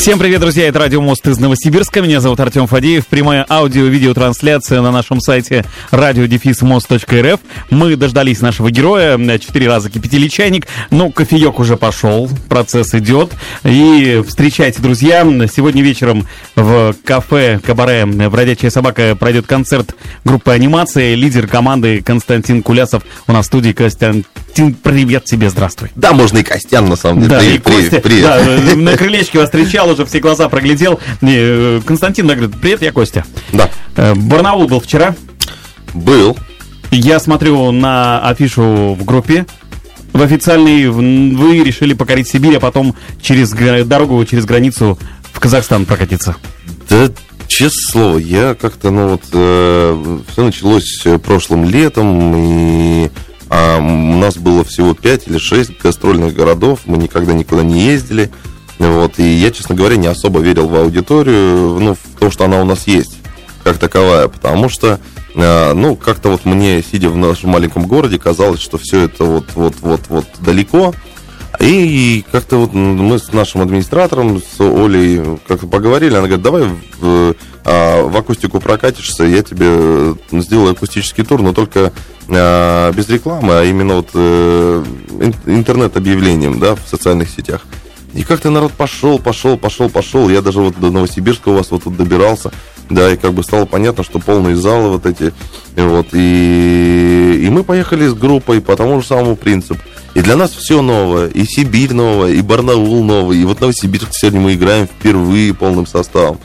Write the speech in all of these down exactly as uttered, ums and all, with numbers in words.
Всем привет, друзья, это Радио Мост из Новосибирска. Меня зовут Артем Фадеев. Прямая аудио-видеотрансляция на нашем сайте радио дефис мост точка эр эф. Мы дождались нашего героя. Четыре раза кипятили чайник. Ну, кофеек уже пошел, процесс идет. И встречайте, друзья, сегодня вечером в кафе «Кабаре» «Бродячая собака» пройдет концерт группы «Анимация». Лидер команды Константин Кулясов у нас в студии. Константин, привет тебе, здравствуй. Да, можно и Костян, на самом деле. Да, привет, и Костя, привет, привет. Да, на крылечке вас встречал, уже все глаза проглядел. Константин говорит: привет, я Костя. Да. Барнаул был вчера. Был. Я смотрю на афишу в группе. В официальной вы решили покорить Сибирь, а потом через дорогу, через границу в Казахстан прокатиться. Да, честное слово, я как-то, ну вот, э, все началось прошлым летом, и а, у нас было всего пять или шесть гастрольных городов, мы никогда никуда не ездили. Вот, и я, честно говоря, не особо верил в аудиторию, ну, в то, что она у нас есть, как таковая, потому что, э, ну, как-то вот мне, сидя в нашем маленьком городе, казалось, что все это вот-вот-вот-вот далеко, и как-то вот мы с нашим администратором, с Олей, как-то поговорили, она говорит: давай в, а, в акустику прокатишься, я тебе сделаю акустический тур, но только а, без рекламы, а именно вот э, интернет-объявлением, да, в социальных сетях. И как-то народ пошел, пошел, пошел, пошел. Я даже вот до Новосибирска у вас вот тут добирался. Да, и как бы стало понятно, что полные залы вот эти. Вот, и, и мы поехали с группой по тому же самому принципу. И для нас все новое. И Сибирь новая, и Барнаул новый. И вот Новосибирск сегодня мы играем впервые полным составом.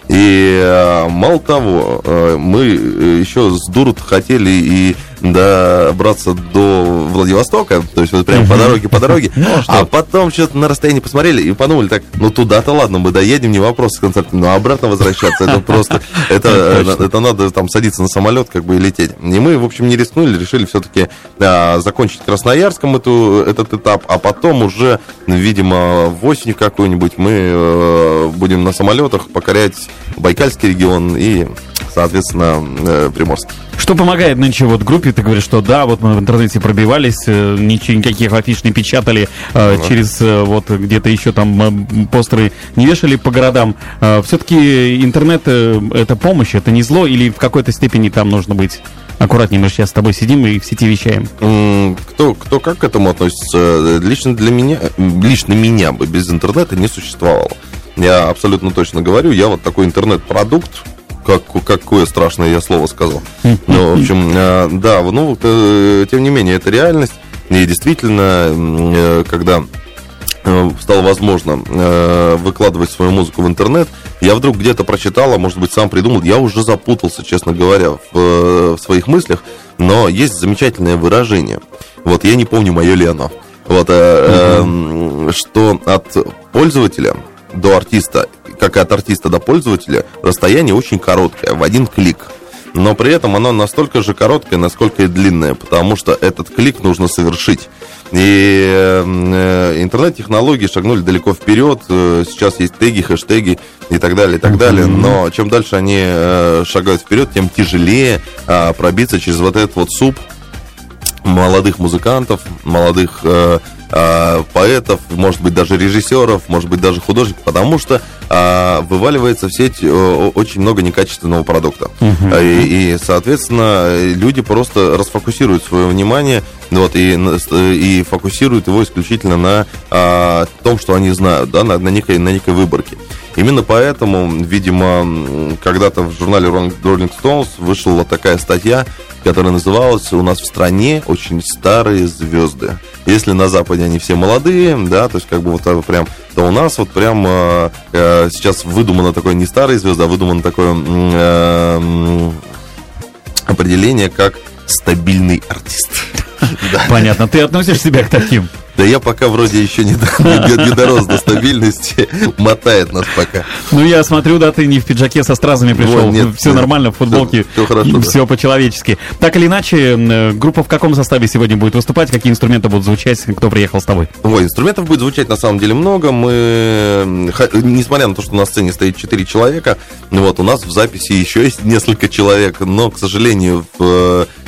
И а, мало того, а, мы еще с дуру хотели и добраться до Владивостока, то есть вот прямо по дороге, по дороге, а потом что-то на расстоянии посмотрели и подумали: так, ну туда-то ладно, мы доедем, не вопрос с концертом, но обратно возвращаться, это просто, это, это надо там садиться на самолет, как бы, и лететь. И мы, в общем, не рискнули, решили все-таки а, закончить в Красноярском эту, этот этап, а потом уже, видимо, в осень какую-нибудь мы а, будем на самолетах покорять Байкальский регион и, соответственно, э, Приморский. Что помогает нынче вот группе? Ты говоришь, что да, вот мы в интернете пробивались, ничего, никаких афиш не печатали, uh-huh. через вот где-то еще там постеры не вешали по городам. Все-таки интернет — это помощь, это не зло, или в какой-то степени там нужно быть аккуратнее? Мы сейчас с тобой сидим и в сети вещаем. Кто, кто как к этому относится? Лично для меня, лично меня бы без интернета не существовало. Я абсолютно точно говорю, я вот такой интернет-продукт. Как, какое страшное я слово сказал. Ну, в общем, да, ну, тем не менее, это реальность. И действительно, когда стало возможно выкладывать свою музыку в интернет, я вдруг где-то прочитал, а может быть, сам придумал, я уже запутался, честно говоря, в, в своих мыслях, но есть замечательное выражение. Вот, я не помню, мое ли оно. Вот, mm-hmm. э, что от пользователя до артиста, как и от артиста до пользователя, расстояние очень короткое, в один клик. Но при этом оно настолько же короткое, насколько и длинное, потому что этот клик нужно совершить. И э, интернет-технологии шагнули далеко вперед. Сейчас есть теги, хэштеги и так далее, и так далее. Но чем дальше они э, шагают вперед, тем тяжелее э, пробиться через вот этот вот суп молодых музыкантов, молодых э, э, поэтов, может быть, даже режиссеров, может быть, даже художников, потому что э, вываливается в сеть э, очень много некачественного продукта. Uh-huh. И, и, соответственно, люди просто расфокусируют свое внимание, вот, и, и фокусируют его исключительно на э, том, что они знают, да, на, на, некой, на некой выборке. Именно поэтому, видимо, когда-то в журнале Rolling Stones вышла вот такая статья, которая называлась «У нас в стране очень старые звезды». Если на Западе они все молодые, да, то есть как бы вот прям, то у нас вот прям э, э, сейчас выдумано такое не старые звезды, а выдумано такое э, определение, как стабильный артист. Понятно. Ты относишь себя к таким? Да я пока вроде еще не, не, не дорос до стабильности, мотает нас пока. Ну, я смотрю, да, ты не в пиджаке со стразами пришел, вот, нет, все нет, нормально, в футболке, все, все, хорошо, все да. По-человечески. Так или иначе, группа в каком составе сегодня будет выступать, какие инструменты будут звучать, кто приехал с тобой? Ой, инструментов будет звучать на самом деле много. Мы, несмотря на то, что на сцене стоит четыре человека, вот, у нас в записи еще есть несколько человек, но, к сожалению, в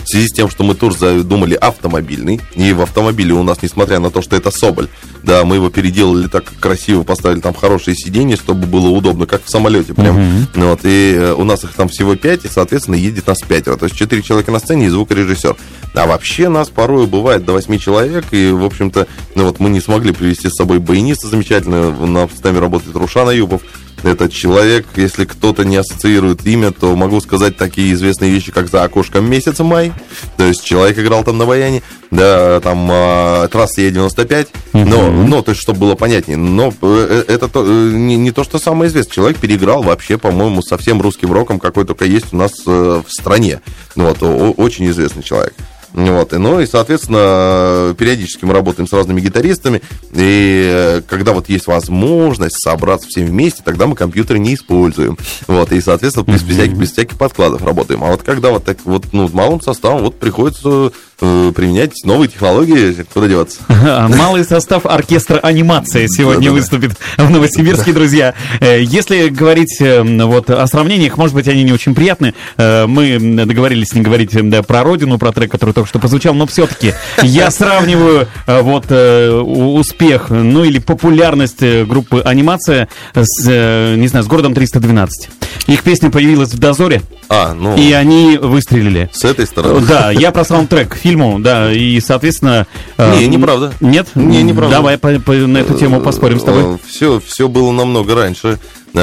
в связи с тем, что мы тур задумали автомобильный, и в автомобиле у нас, несмотря на то, что это Соболь, да, мы его переделали так красиво, поставили там хорошие сиденья, чтобы было удобно, как в самолете прям. Uh-huh. Вот, и у нас их там всего пять, и, соответственно, едет нас пятеро. То есть четыре человека на сцене и звукорежиссер. А вообще нас порой бывает до восьми человек, и, в общем-то, ну вот мы не смогли привезти с собой баяниста замечательно, на с нами работает Рушан Аюпов. Этот человек, если кто-то не ассоциирует имя, то могу сказать такие известные вещи, как «За окошком месяца май». То есть человек играл там на баяне, да, там э, трасса Е девяносто пять, но, mm-hmm. но, то есть, чтобы было понятнее, но это то, не, не то, что самое известное. Человек переиграл вообще, по-моему, со всем русским роком, какой только есть у нас э, в стране. Вот, о, очень известный человек. Вот, и, ну и, соответственно, периодически мы работаем с разными гитаристами, и когда вот есть возможность собраться всем вместе, тогда мы компьютеры не используем. Вот, и, соответственно, без, без, всяких, без всяких подкладов работаем. А вот когда вот так вот, ну, малым составом, вот приходится э, применять новые технологии, куда деваться. Малый состав оркестра «Анимация» сегодня выступит в Новосибирске, друзья. Если говорить вот о сравнениях, может быть, они не очень приятны. Мы договорились не говорить про родину, про трек, который только что прозвучал, но все-таки я сравниваю вот успех, ну или популярность группы «Анимация» с, не знаю, с «Городом триста двенадцать». Их песня появилась в «Дозоре», а, ну, и они выстрелили. С этой стороны? Да, я про саундтрек к фильму, да, и, соответственно... Не, неправда. Нет? Не, неправда. Давай по, по, на эту тему поспорим с тобой. Все, все было намного раньше.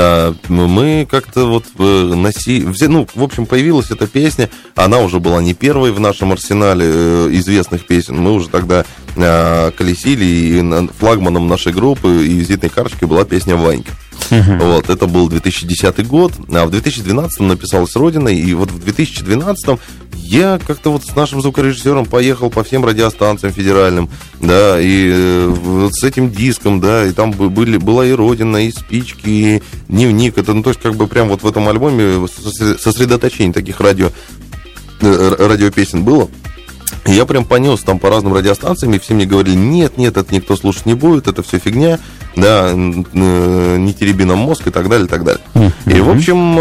Мы как-то вот носи... Ну, в общем, появилась эта песня. Она уже была не первой в нашем арсенале известных песен. Мы уже тогда колесили, и флагманом нашей группы и визитной карточкой была песня «Ванька». Uh-huh. Вот, это был две тысячи десятый год, а в две тысячи двенадцатом написалась «Родина», и вот в две тысячи двенадцатом я как-то вот с нашим звукорежиссером поехал по всем радиостанциям федеральным, да, и э, вот с этим диском, да, и там были, была и «Родина», и «Спички», и «Дневник», это, ну, то есть как бы прям вот в этом альбоме сосредоточение таких радио, э, радиопесен было. Я прям понес там по разным радиостанциям, и все мне говорили: нет, нет, это никто слушать не будет, это все фигня, да, не тереби нам мозг и так далее, и так далее. И, в общем,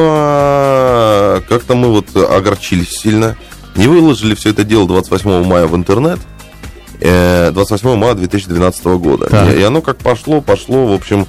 как-то мы вот огорчились сильно, не выложили все это дело двадцать восьмого мая в интернет, двадцать восьмого мая две тысячи двенадцатого года. И, и оно как пошло, пошло, в общем,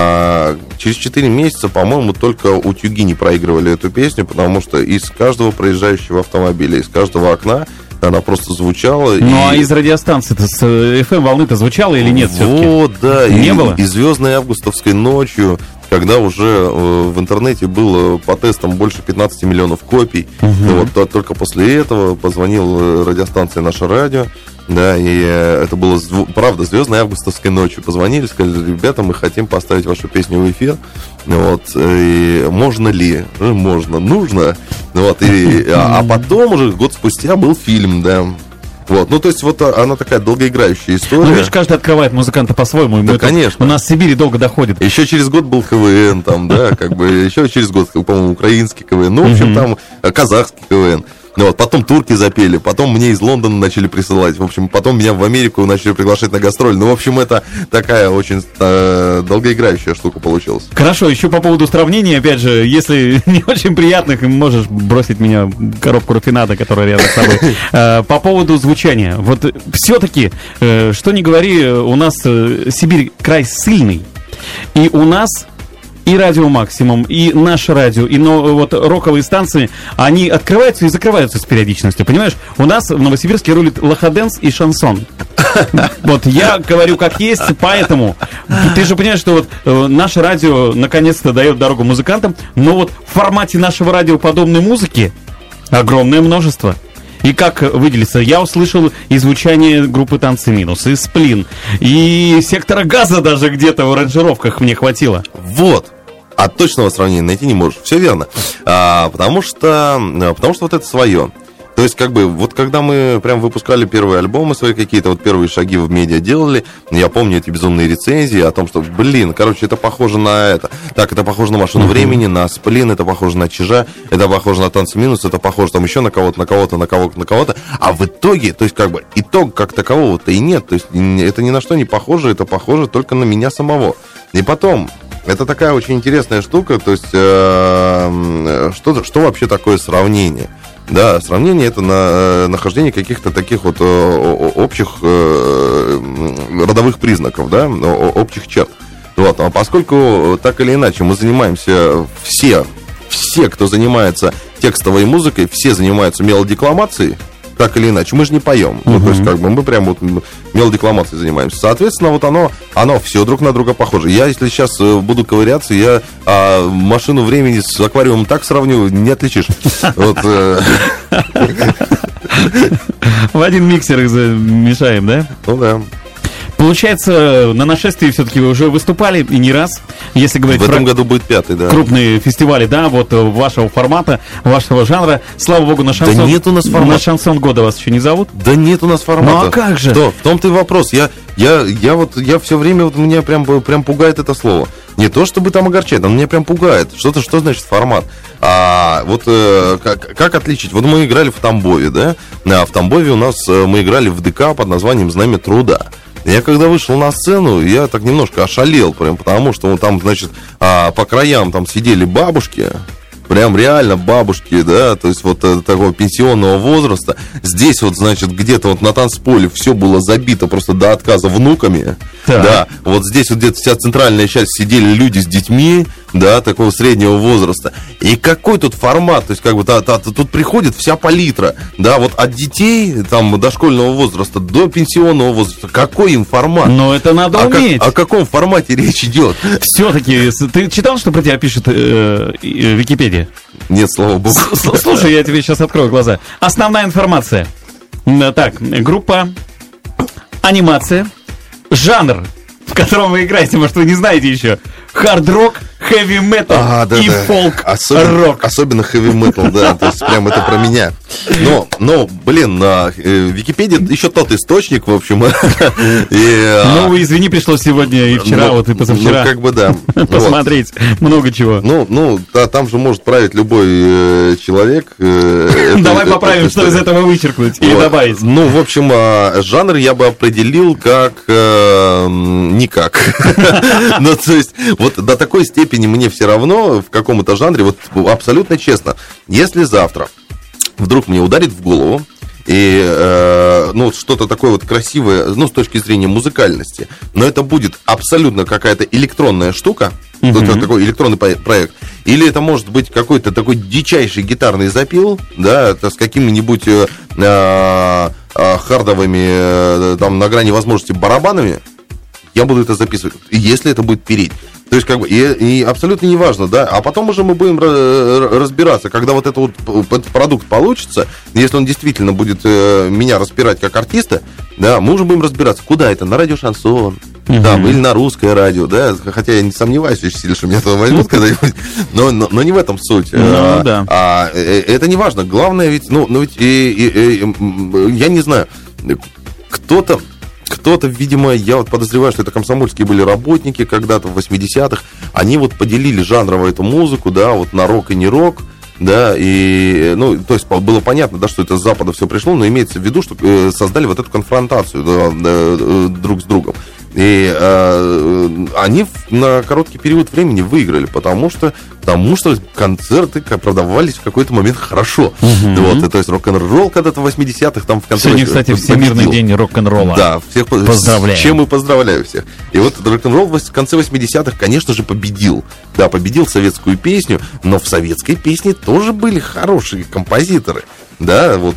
через четыре месяца, по-моему, только утюги не проигрывали эту песню, потому что из каждого проезжающего автомобиля, из каждого окна она просто звучала. Ну, и... а из радиостанции-то, с эф эм-волны-то звучала или нет все-таки? Вот, да. Не и, было? И звездной августовской ночью, когда уже э, в интернете было по тестам больше пятнадцать миллионов копий. Угу. Вот, то, только после этого позвонил радиостанция «Наше радио». Да, и э, это было, правда, звездной августовской ночью. Позвонили, сказали: ребята, мы хотим поставить вашу песню в эфир. Вот, и можно ли? Можно, нужно. Вот, и, а, а потом уже год спустя был фильм, да. Вот, ну, то есть, вот она такая долгоиграющая история. Ну, видишь, каждый открывает музыканта по-своему. Да, конечно. У нас в Сибири долго доходит. Еще через год был ка вэ эн, там, да, как бы, еще через год, по-моему, украинский ка вэ эн. Ну, в общем, там казахский ка вэ эн. Ну, вот, потом турки запели, потом мне из Лондона начали присылать, в общем, потом меня в Америку начали приглашать на гастроли. Ну, в общем, это такая очень э, долгоиграющая штука получилась. Хорошо, еще по поводу сравнений, опять же, если не очень приятных, можешь бросить меня в коробку рафинада, которая рядом с тобой. По поводу звучания, вот все-таки, что ни говори, у нас Сибирь край сильный, и у нас... И Радио Максимум, и наше радио, и ну, вот роковые станции, они открываются и закрываются с периодичностью, понимаешь? У нас в Новосибирске рулит лоходенс и шансон. Вот я говорю как есть, поэтому ты же понимаешь, что вот э, наше радио наконец-то дает дорогу музыкантам, но вот в формате нашего радио подобной музыки огромное множество. И как выделиться? Я услышал и звучание группы «Танцы минус», и «Сплин», и «Сектора газа» даже где-то в аранжировках мне хватило. Вот. А точного сравнения найти не можешь. Все верно. А, потому что, потому что вот это свое. То есть, как бы, вот когда мы прям выпускали первые альбомы свои какие-то, вот первые шаги в медиа делали, я помню эти безумные рецензии о том, что, блин, короче, это похоже на это. Так, это похоже на «Машину времени», на «Сплин», это похоже на «Чижа», это похоже на «Танцы минус», это похоже там еще на кого-то, на кого-то, на кого-то, на кого-то. А в итоге, то есть, как бы, итог как такового-то и нет. То есть, это ни на что не похоже, это похоже только на меня самого. И потом... Это такая очень интересная штука, то есть, э, что, что вообще такое сравнение? Да, сравнение — это на, нахождение каких-то таких вот общих родовых признаков, да, общих черт. Вот. А поскольку так или иначе мы занимаемся все, все, кто занимается текстовой музыкой, все занимаются мелодикламацией, так или иначе, мы же не поем. Uh-huh. Ну, то есть, как бы, мы прям вот мелодикламацией занимаемся. Соответственно, вот оно, оно все друг на друга похоже. Я, если сейчас буду ковыряться, я а, машину времени с аквариумом так сравню, не отличишь. В один миксер их замешаем, да? Ну да. Получается, на нашествии все-таки вы уже выступали, и не раз, если говорить в этом про году будет пятый, да. Крупные фестивали, да, вот вашего формата, вашего жанра. Слава богу, на шансон, да нет у нас формата. На шансон года вас еще не зовут? Да нет у нас формата. Ну а как же? Что? В том-то и вопрос. Я, я, я вот, я все время, вот меня прям, прям пугает это слово. Не то, чтобы там огорчать, но меня прям пугает. Что-то, что значит формат? А вот э, как, как отличить? Вот мы играли в Тамбове, да? А в Тамбове у нас э, мы играли в ДК под названием «Знамя труда». Я когда вышел на сцену, я так немножко ошалел, прям потому что там, значит, по краям там сидели бабушки, прям реально бабушки, да, то есть вот такого пенсионного возраста. Здесь вот, значит, где-то вот на танцполе все было забито просто до отказа внуками. Так. Да, вот здесь вот где-то вся центральная часть сидели люди с детьми, да, такого среднего возраста. И какой тут формат, то есть как бы та, та, тут приходит вся палитра, да, вот от детей там дошкольного возраста до пенсионного возраста. Какой им формат? Но это надо о уметь. Как, о каком формате речь идет? Все-таки, ты читал, что про тебя пишет э, Википедия? Нет, слава богу. Слушай, я тебе сейчас открою глаза. Основная информация. Так, группа, анимация, жанр, в котором вы играете, может, вы не знаете еще. Хард-рок, хэви-метал а, да, и да. фолк-рок. Особенно хэви-метал, да, то есть прям это про меня. Но, но блин, на э, Википедия еще тот источник, в общем. и, ну, извини, пришлось сегодня и вчера, ну, вот и позавчера. Ну, как бы да. Посмотреть вот. Много чего. Ну, ну да, там же может править любой э, человек. Э, Давай это, поправим, это, что из этого вычеркнуть вот. И добавить. Ну, в общем, э, жанр я бы определил как э, никак. Ну, то есть, вот до такой степени мне все равно в каком-то жанре, вот абсолютно честно, если завтра вдруг мне ударит в голову, и, э, ну, что-то такое вот красивое, ну, с точки зрения музыкальности, но это будет абсолютно какая-то электронная штука, mm-hmm. такой электронный проект, или это может быть какой-то такой дичайший гитарный запил, да, это с какими-нибудь э, э, хардовыми, э, там, на грани возможности барабанами, я буду это записывать, если это будет переть. То есть, как бы, и, и абсолютно неважно, да, а потом уже мы будем разбираться, когда вот это вот, этот продукт получится, если он действительно будет э, меня распирать как артиста, да, мы уже будем разбираться, куда это, на радио Шансон, uh-huh. там, или на русское радио, да, хотя я не сомневаюсь очень сильно, что меня туда возьмут когда-нибудь, но, но, но не в этом суть. Ну, а, да. а, это не важно, главное ведь, ну, ну ведь, и, и, и, я не знаю, кто-то, Кто-то, видимо, я вот подозреваю, что это комсомольские были работники когда-то в восьмидесятых. Они вот поделили жанрово эту музыку, да, вот на рок и не рок, да, и, ну, то есть было понятно, да, что это с Запада все пришло, но имеется в виду, что создали вот эту конфронтацию, да, друг с другом. И э, они на короткий период времени выиграли, потому что, потому что концерты продавались в какой-то момент хорошо. Uh-huh. Вот, и, то есть рок-н-ролл когда-то в восьмидесятых там в конце... Сегодня, кстати, Всемирный день рок-н-ролла. Да, всех поздравляю. С чем и поздравляю всех. И вот рок-н-ролл в конце восьмидесятых, конечно же, победил. Да, победил советскую песню, но в советской песне тоже были хорошие композиторы. Да, вот,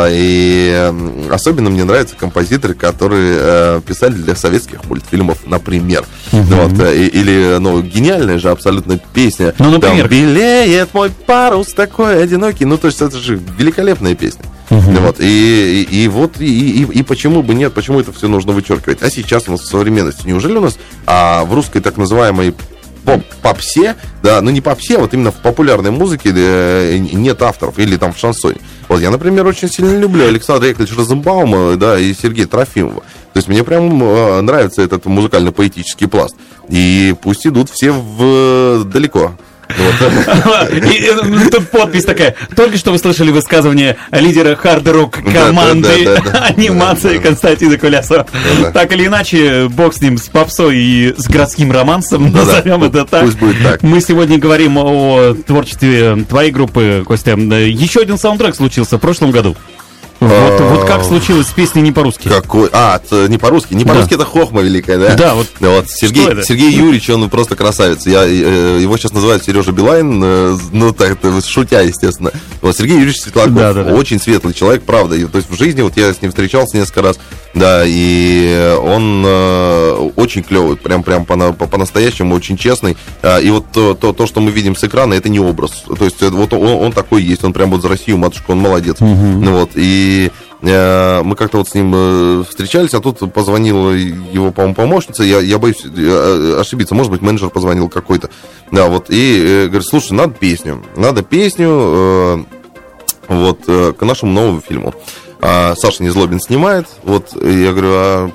и особенно мне нравятся композиторы, которые писали для советских мультфильмов, например. Uh-huh. Вот, или, ну, гениальная же абсолютно песня. Ну, например. Там, белеет мой парус такой одинокий. Ну, то есть, это же великолепная песня. Uh-huh. Вот, и, и, и вот, и, и, и почему бы нет, почему это все нужно вычеркивать? А сейчас у нас в современности, неужели у нас а, в русской так называемой поп-попсе, да, ну не попсе, вот именно в популярной музыке э, нет авторов, или там в шансоне. Вот я, например, очень сильно люблю Александра Яковлевича Розенбаума, да, и Сергея Трофимова. То есть мне прям э, нравится этот музыкально-поэтический пласт. И пусть идут все в, далеко И тут подпись такая. Только что вы слышали высказывание лидера хард-рок команды анимации Константина Кулясова. Так или иначе, бог с ним, с попсой и с городским романсом, назовем это так. Пусть будет так. Мы сегодня говорим о творчестве твоей группы, Костя. Еще один саундтрек случился в прошлом году. Вот, вот как случилось с песней не по-русски? Какой? А, не по-русски. Не по-русски, да. Это хохма великая, да? Да, вот. вот Сергей, Сергей Юрьевич, он просто красавец. Я, его сейчас называют Сережа Билайн, ну так, шутя, естественно. Вот Сергей Юрьевич Светлаков, да, да, да. очень светлый человек, правда. И, то есть в жизни, вот я с ним встречался несколько раз, да, и он э, очень клевый, прям, прям по, по, по-настоящему очень честный. И вот то, то, то, что мы видим с экрана, это не образ. То есть вот он, он такой есть, он прям вот за Россию, матушка, он молодец. Угу. Ну вот, и И э, мы как-то вот с ним э, встречались, а тут позвонила его, по-моему, помощница, я, я боюсь э, ошибиться, может быть, менеджер позвонил какой-то, да, вот, и э, говорит, слушай, надо песню, надо песню э, вот, э, к нашему новому фильму. А Саша Незлобин снимает, вот, и я говорю, а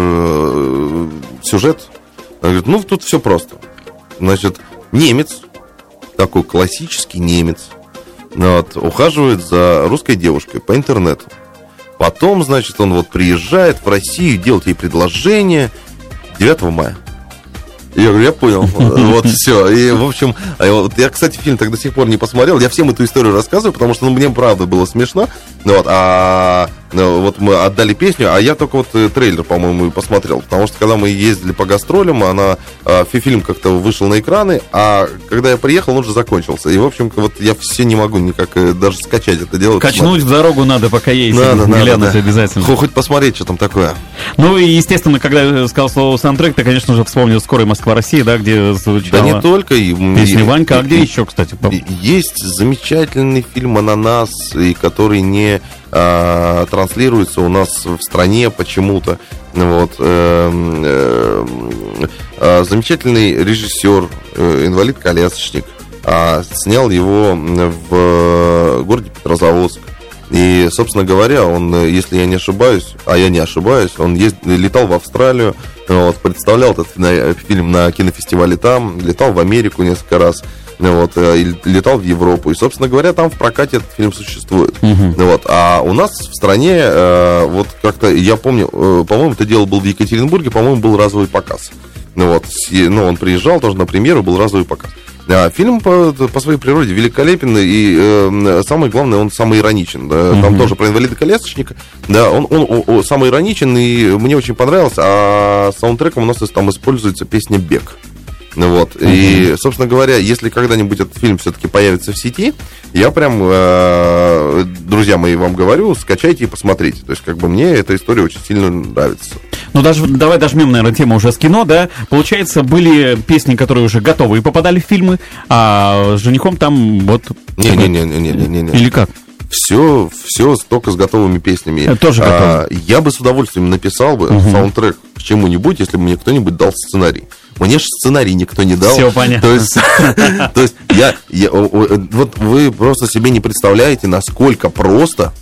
э, сюжет? Он говорит, ну, тут все просто. Значит, немец, такой классический немец, вот, ухаживает за русской девушкой по интернету. Потом, значит, он вот приезжает в Россию, делает ей предложение девятого мая. Я говорю, я понял. Вот, все. И, в общем, я, кстати, фильм так до сих пор не посмотрел. Я всем эту историю рассказываю, потому что ну, мне, правда, было смешно. Вот, а вот мы отдали песню, а я только вот трейлер, по-моему, посмотрел. Потому что, когда мы ездили по гастролям, она, фильм как-то вышел на экраны, а когда я приехал, он уже закончился. И, в общем, вот я все не могу никак даже скачать это дело. Качнуть в дорогу надо, пока есть. Надо, надо, глянуть да. обязательно. Хоть посмотреть, что там такое. Ну и, естественно, когда я сказал слово саундтрек, ты, конечно же, вспомнил «Скорый Москва-Россия», да, где звучала... Да не только. Песня и, Ванька, а где и, еще, кстати? Есть замечательный фильм «Ананас», который не а, транслируется у нас в стране почему-то. Вот. Э, э, э, замечательный режиссер, э, инвалид-колясочник, э, снял его в городе Петрозаводск. И, собственно говоря, он, если я не ошибаюсь, а я не ошибаюсь, он ездил, летал в Австралию, вот, представлял этот фильм на кинофестивале там, летал в Америку несколько раз, вот, и летал в Европу. И, собственно говоря, там в прокате этот фильм существует. Uh-huh. Вот. А у нас в стране, вот как-то, я помню, по-моему, это дело было в Екатеринбурге, по-моему, был разовый показ. Ну, вот, ну, он приезжал тоже на премьеру, был разовый показ. А, фильм по, по своей природе великолепен, и э, самое главное, он самый ироничен. Да? Mm-hmm. Там тоже про инвалида-колясочника. Да, он, он, он, он самый ироничен, и мне очень понравился. А саундтреком у нас там используется песня «Бег». Вот. Mm-hmm. И, собственно говоря, если когда-нибудь этот фильм все-таки появится в сети, я прям, э, друзья мои, вам говорю, скачайте и посмотрите. То есть, как бы мне эта история очень сильно нравится. Ну, даже, давай дожмем, наверное, тему уже с кино, да? Получается, были песни, которые уже готовы и попадали в фильмы, а с женихом там вот... Не-не-не-не-не-не. Или как? Все, все только с готовыми песнями. Это тоже готово. А, я бы с удовольствием написал бы uh-huh. саундтрек к чему-нибудь, если бы мне кто-нибудь дал сценарий. Мне же сценарий никто не дал. Все понятно. То есть, то есть я, я, вот вы просто себе не представляете, насколько просто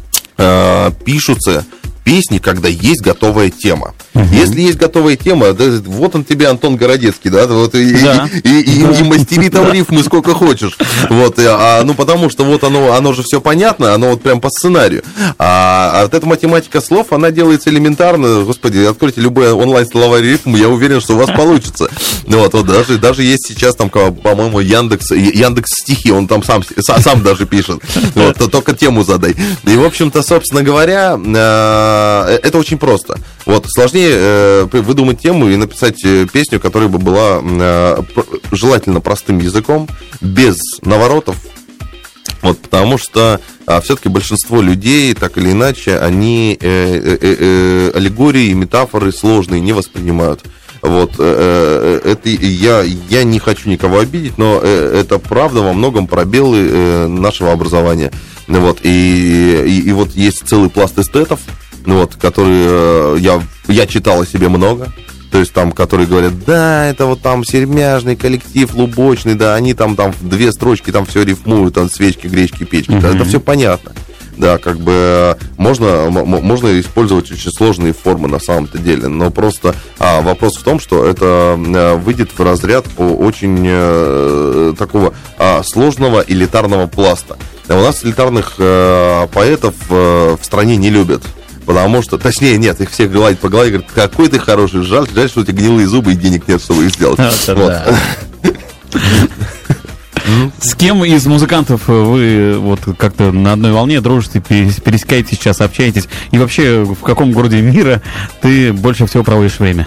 э, пишутся песни, когда есть готовая тема. Uh-huh. Если есть готовая тема, да, вот он тебе, Антон Городецкий, да, вот, и, да. и, и, и, и мастери там рифмы сколько хочешь. Вот, а, ну, потому что вот оно, оно же все понятно, оно вот прям по сценарию. А, а вот эта математика слов, она делается элементарно. Господи, откройте любой онлайн-словарь рифм, я уверен, что у вас получится. Вот, вот даже, даже есть сейчас там, по-моему, Яндекс, Яндекс стихи, он там сам, сам даже пишет. Вот, только тему задай. И, в общем-то, собственно говоря, это очень просто. Вот, сложнее э, выдумать тему и написать песню, которая бы была э, желательно простым языком, без наворотов. Вот, потому что а, все-таки большинство людей, так или иначе, они э, э, э, аллегории, метафоры сложные не воспринимают. Вот, э, это я, я не хочу никого обидеть, но э, это правда во многом пробелы э, нашего образования. Вот, и, и, и вот есть целый пласт эстетов, ну вот, которые э, я, я читал о себе много, то есть там, которые говорят, да, это вот там сермяжный коллектив, лубочный, да, они там, там в две строчки там все рифмуют, там свечки, гречки, печки, mm-hmm. это все понятно. да, как бы можно, можно использовать очень сложные формы на самом-то деле, но просто а, вопрос в том, что это выйдет в разряд очень а, такого а, сложного элитарного пласта. У нас элитарных а, поэтов а, в стране не любят. Потому что, точнее, нет, их всех гладят по голове и говорят, какой ты хороший, жаль, жаль, что у тебя гнилые зубы и денег нет, чтобы их сделать. С кем из музыкантов вы вот как-то на одной волне дружите, пересекаетесь сейчас, общаетесь? И вообще, в каком городе мира ты больше всего проводишь время?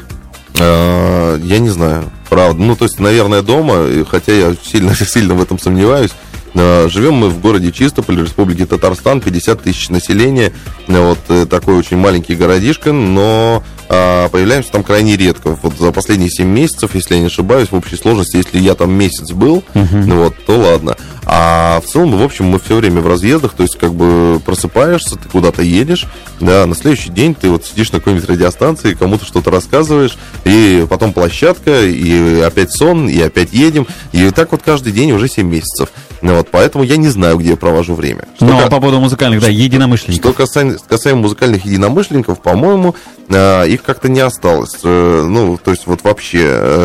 Я не знаю, правда. Ну, то есть, наверное, дома, хотя я сильно, сильно в этом сомневаюсь. Живем мы в городе Чистополь, Республике Татарстан, пятьдесят тысяч населения. Вот такой очень маленький городишко, но появляемся там крайне редко. Вот за последние семь месяцев, если я не ошибаюсь, в общей сложности, если я там месяц был, uh-huh. вот, то ладно. А в целом, в общем, мы все время в разъездах, то есть как бы просыпаешься, ты куда-то едешь, да, на следующий день ты вот сидишь на какой-нибудь радиостанции, кому-то что-то рассказываешь, и потом площадка, и опять сон, и опять едем, и так вот каждый день уже семь месяцев. Вот, поэтому я не знаю, где я провожу время. Что ну, ка... а по поводу музыкальных, да, единомышленников. Что касаемо, касаемо музыкальных единомышленников, по-моему, э, их как-то не осталось. Э, ну, то есть вот вообще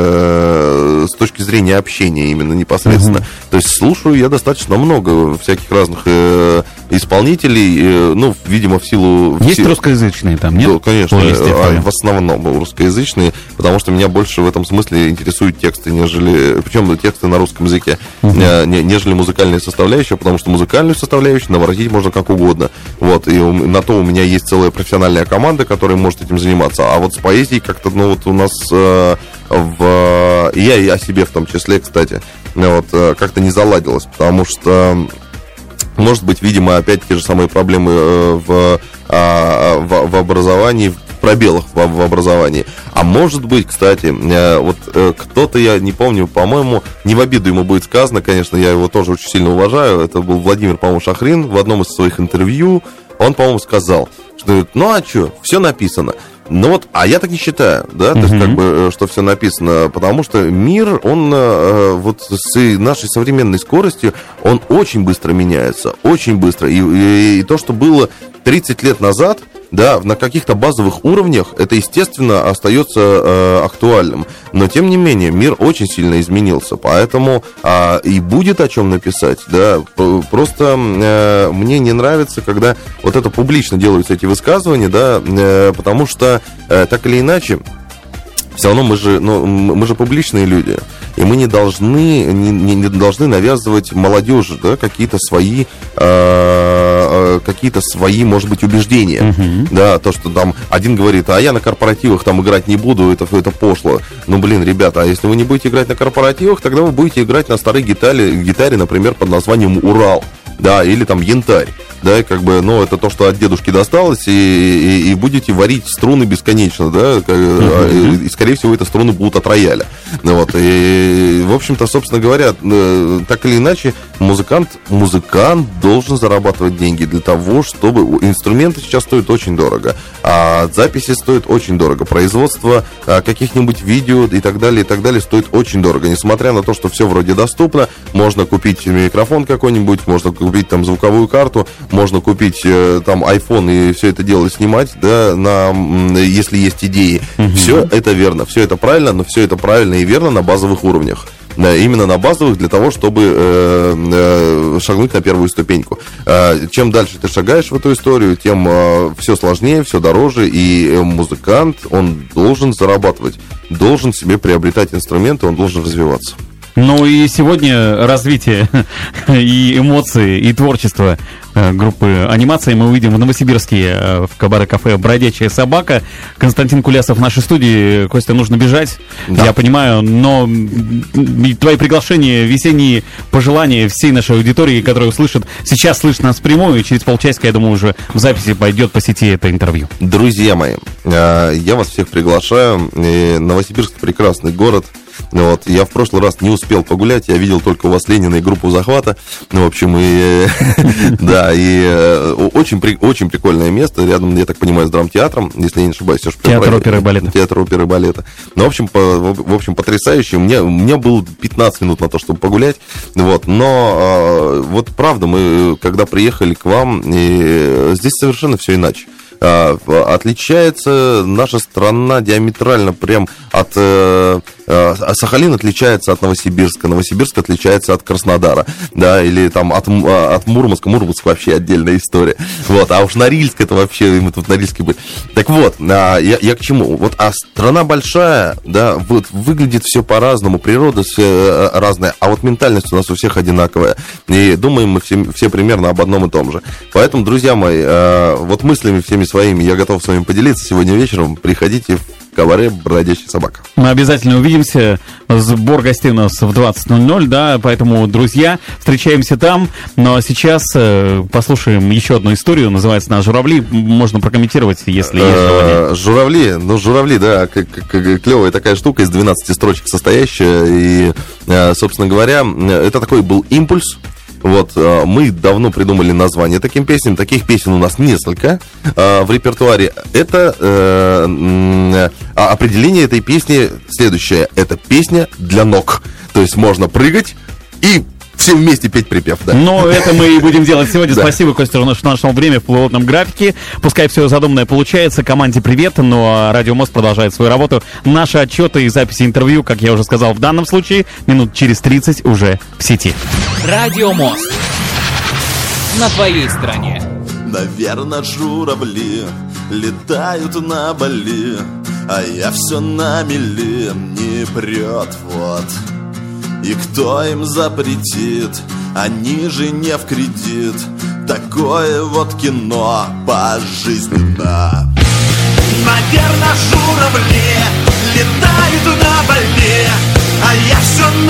э, с точки зрения общения именно непосредственно. Uh-huh. То есть слушаю я достаточно много всяких разных э, исполнителей, э, ну, видимо, в силу... Есть в силу... русскоязычные там, нет? Да, конечно, а, в основном русскоязычные, потому что меня больше в этом смысле интересуют тексты, нежели... Причем тексты на русском языке, uh-huh. не, нежели музыкальная составляющая, потому что музыкальную составляющую наворотить можно как угодно. Вот, и на то у меня есть целая профессиональная команда, которая может этим заниматься. А вот с поэзией как-то, ну, вот у нас э, в... Я и о себе в том числе, кстати, вот, э, как-то не заладилось, потому что, может быть, видимо, опять те же самые проблемы э, в, э, в, в образовании, в пробелах в, в образовании. А может быть, кстати, э, вот э, кто-то, я не помню, по-моему, не в обиду ему будет сказано, конечно, я его тоже очень сильно уважаю, это был Владимир, по-моему, Шахрин, в одном из своих интервью, он, по-моему, сказал, что, ну а что, все написано. Ну вот, а я так не считаю, да, то есть, как бы, что все написано, потому что мир, он э, вот с нашей современной скоростью, он очень быстро меняется, очень быстро. И, и, и то, что было тридцать лет назад, да, на каких-то базовых уровнях, это, естественно, остается э, актуальным. Но, тем не менее, мир очень сильно изменился, поэтому э, и будет о чем написать, да. Просто э, мне не нравится, когда вот это публично делаются эти высказывания, да, э, потому что э, так или иначе, все равно мы же, ну, мы же публичные люди, и мы не должны, не, не должны навязывать молодежи, да, какие-то свои, э, какие-то свои, может быть, убеждения, uh-huh. да, то, что там один говорит, а я на корпоративах там играть не буду, это, это пошло. Ну, блин, ребята, а если вы не будете играть на корпоративах, тогда вы будете играть на старой гитаре, гитаре, например, под названием «Урал», да, или там «Янтарь». Да, как бы, ну, это то, что от дедушки досталось, и, и, и будете варить струны бесконечно, да, uh-huh. и, и, скорее всего, это струны будут от рояля. Вот, и, в общем-то, собственно говоря, так или иначе, музыкант, музыкант должен зарабатывать деньги для того, чтобы... Инструменты сейчас стоят очень дорого, а записи стоят очень дорого, производство каких-нибудь видео и так далее, и так далее стоит очень дорого. Несмотря на то, что все вроде доступно, можно купить микрофон какой-нибудь, можно купить там звуковую карту, можно купить э, там iPhone и все это дело снимать, да, на, если есть идеи. Uh-huh. Все это верно, все это правильно, но все это правильно и верно на базовых уровнях. Да, именно на базовых для того, чтобы э, э, шагнуть на первую ступеньку. Э, чем дальше ты шагаешь в эту историю, тем э, все сложнее, все дороже, и музыкант, он должен зарабатывать, должен себе приобретать инструменты, он должен развиваться. Ну и сегодня развитие и эмоции, и творчество группы «Анимация» мы увидим в Новосибирске, в кабаре-кафе «Бродячая собака». Константин Кулясов в нашей студии. Костя, нужно бежать, да. Я понимаю, но твои приглашения, весенние пожелания всей нашей аудитории, которая услышит, сейчас слышит нас прямую, и через полчасика, я думаю, уже в записи пойдет по сети это интервью. Друзья мои, я вас всех приглашаю. Новосибирск — прекрасный город. Вот, я в прошлый раз не успел погулять, я видел только у вас Ленина и группу захвата. Ну, в общем, и да, и очень, очень прикольное место, рядом, я так понимаю, с драмтеатром, если я не ошибаюсь. Театр оперы и балета. Театр оперы и балета. Ну, в общем, по, в общем, потрясающе. У меня, у меня было пятнадцать минут на то, чтобы погулять. Вот, но вот правда, мы когда приехали к вам, и здесь совершенно все иначе. Отличается наша страна диаметрально прям от... Сахалин отличается от Новосибирска, Новосибирск отличается от Краснодара, да, или там от, от Мурманска, Мурманск вообще отдельная история. Вот, а уж Норильск это вообще, мы тут в Норильске были. Так вот, я, я к чему? Вот, а страна большая, да, вот, выглядит все по-разному, природа все разная, а вот ментальность у нас у всех одинаковая. И думаем мы все, все примерно об одном и том же. Поэтому, друзья мои, вот мыслями всеми своими я готов с вами поделиться сегодня вечером. Приходите в кабаре «Бродячая собака». Мы обязательно увидимся. Сбор гостей у нас в двадцать ноль ноль, да, поэтому, друзья, встречаемся там. Но сейчас э, послушаем еще одну историю, называется она «Журавли». Можно прокомментировать, если есть желание. Журавли, ну, журавли, да, клевая такая штука, из двенадцати строчек состоящая. И, собственно говоря, это такой был импульс. Вот, мы давно придумали название таким песням. Таких песен у нас несколько э, в репертуаре. Это э, э, определение этой песни следующее. Это песня для ног. То есть можно прыгать и все вместе петь припев, да. Ну, это мы и будем делать сегодня. Да. Спасибо, Костя, что нашел время в плотном графике. Пускай все задуманное получается. Команде привет, но Радио Мост продолжает свою работу. Наши отчеты и записи интервью, как я уже сказал, в данном случае, минут через тридцать уже в сети. Радио Мост. На твоей стороне. Наверно, журавли летают на Бали, а я все на мели, не прет, вот. И кто им запретит, они же не в кредит. Такое вот кино пожизненно. Наверно, журавли летают на Бали, а я все